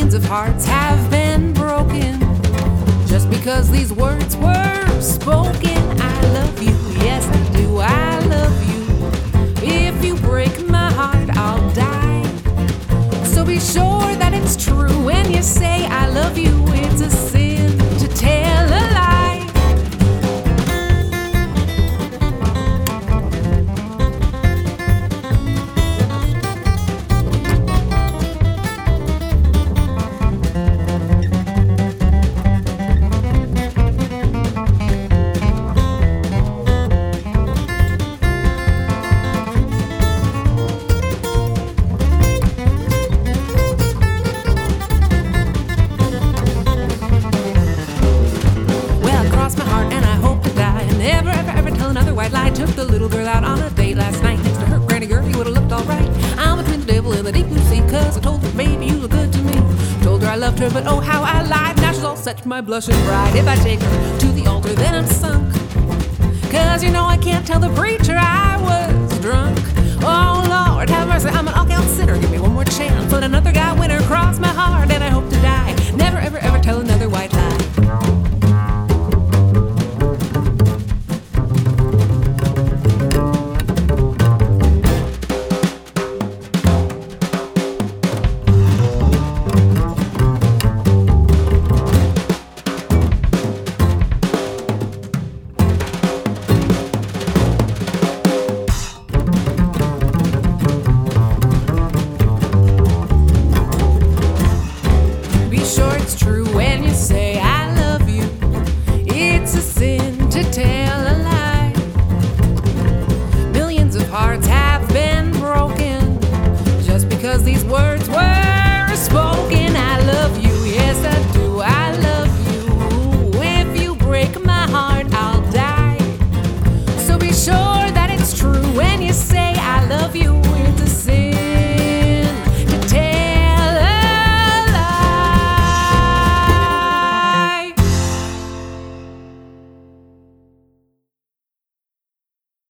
Millions of hearts have been broken just because these words were spoken. I love you, yes I do, I love you. If you break my heart, I'll die. So be sure that it's true when you say I love you. It's a sin to tell a lie. Took the little girl out on a date last night. Next to her granny girl, you would've looked alright. I'm between the devil and the deep blue sea, cause I told her, baby, you look good to me. Told her I loved her, but oh how I lied. Now she's all set for my blushing bride. If I take her to the altar, then I'm sunk. Cause you know I can't tell the preacher I was drunk. Oh Lord, have mercy, I'm an all-count sinner. Give me one more chance, let another guy win her. Cross my heart and I hope to die. Never ever ever tell another white lie. True when you say